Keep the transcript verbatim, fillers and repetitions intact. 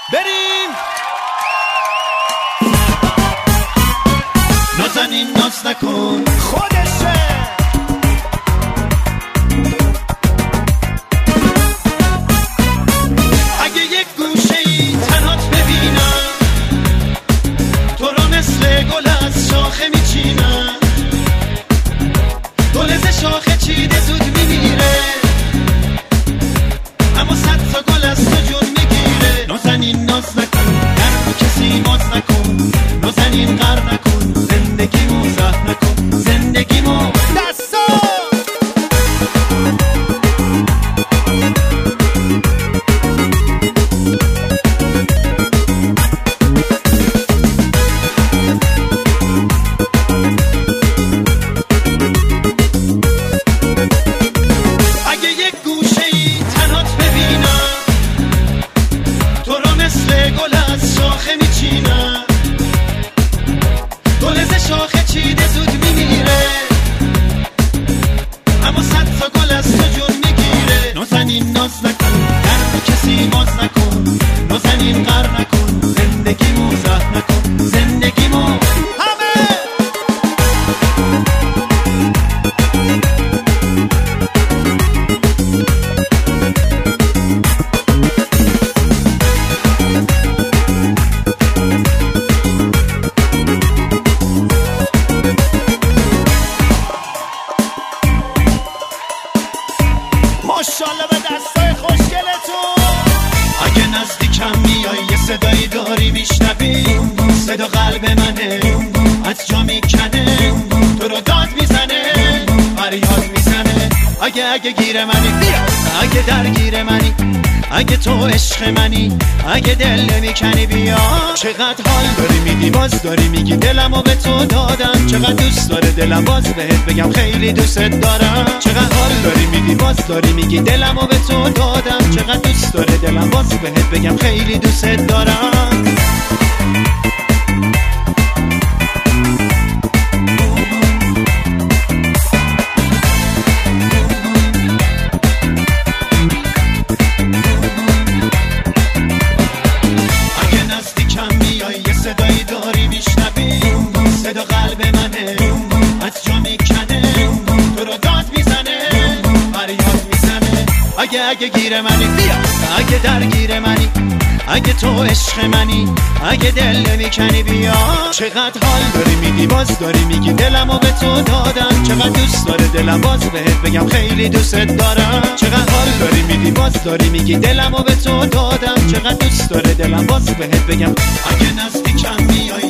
بریم. نازنین ناز نکن خودشه. اگه یک گوشه ای تنات ببینم، تو رو مثل گل از شاخه میچینم. گل ز شاخه چیده زود میمیره، اما صد تا گل از تو جون میگیره. نازنین ناز نکن، در کسی باز نکن. نازنین غر نکن، زندگیمو زهر نکن. زندگیمو دستا. اگه یک گوشه ای تنات ببینم، تو رو مثل گل از شاخه میچینم. گل ز شاخه چیده زود میمیره، اما صد تا گل از تو جون میگیره. نازنین ناز نکن، در کسی باز نکن. نازنین غر نکن، زندگیمو زهر نکن. زندگیمو همه ماشاءالله به دستای خوشگلتون. اگه نزدیکم میای یه صدایی داری میشنوی، صدا قلب منه از جا میکنه، تو رو داد میزنه فریاد میزنه. اگه اگه گیر منی بیا، اگه درگیر منی، اگه تو عشق منی، اگه دل نمیکنی بیا. چقدر حال داری میدی باز داری میگی دلمو به تو دادم. چقدر دوست داره دلم باز بهت بگم خیلی دوست دارم. چقدر حال داری میدی باز داری میگی دلمو به تو دادم. چقدر دوست داره دلم باز بهت بگم خیلی دوست دارم. صدایی داری میشنوی، صدا قلب منه از جا میکنه، تو رو داد میزنه فریاد میزنه. اگه اگه گیر منی بیا، اگه درگیر منی، اگه تو عشق منی، اگه دل نمیکنی بیا. چقدر حال داری میدی باز داری میگی دلمو به تو دادم. چقدر دوست داره دلم باز بهت بگم خیلی دوست دارم. چقدر حال داری میدی باز داری میگی دلمو به تو دادم. چقدر دوست داره دلم باز بهت بگم. اگه نزدیکم میای